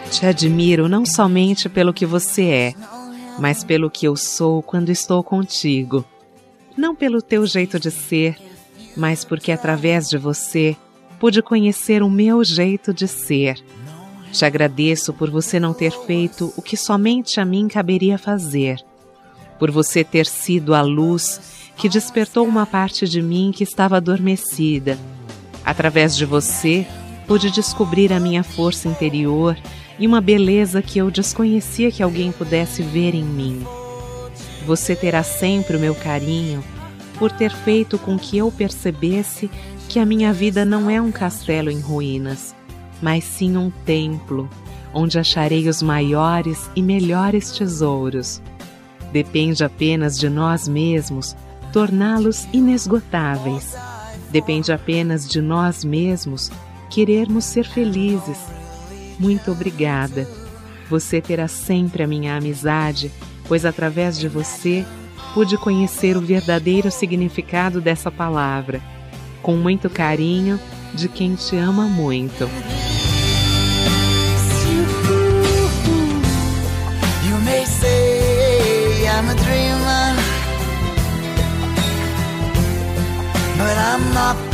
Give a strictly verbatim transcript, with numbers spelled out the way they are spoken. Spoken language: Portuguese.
Te admiro não somente pelo que você é, mas pelo que eu sou quando estou contigo. Não pelo teu jeito de ser, mas porque através de você pude conhecer o meu jeito de ser. Te agradeço por você não ter feito o que somente a mim caberia fazer, por você ter sido a luz que despertou uma parte de mim que estava adormecida. Através de você, pude descobrir a minha força interior e uma beleza que eu desconhecia que alguém pudesse ver em mim. Você terá sempre o meu carinho por ter feito com que eu percebesse que a minha vida não é um castelo em ruínas, mas sim um templo, onde acharei os maiores e melhores tesouros. Depende apenas de nós mesmos torná-los inesgotáveis. Depende apenas de nós mesmos querermos ser felizes. Muito obrigada. Você terá sempre a minha amizade, pois através de você pude conhecer o verdadeiro significado dessa palavra. Com muito carinho, de quem te ama muito. You may say I'm a dreamer, but I'm not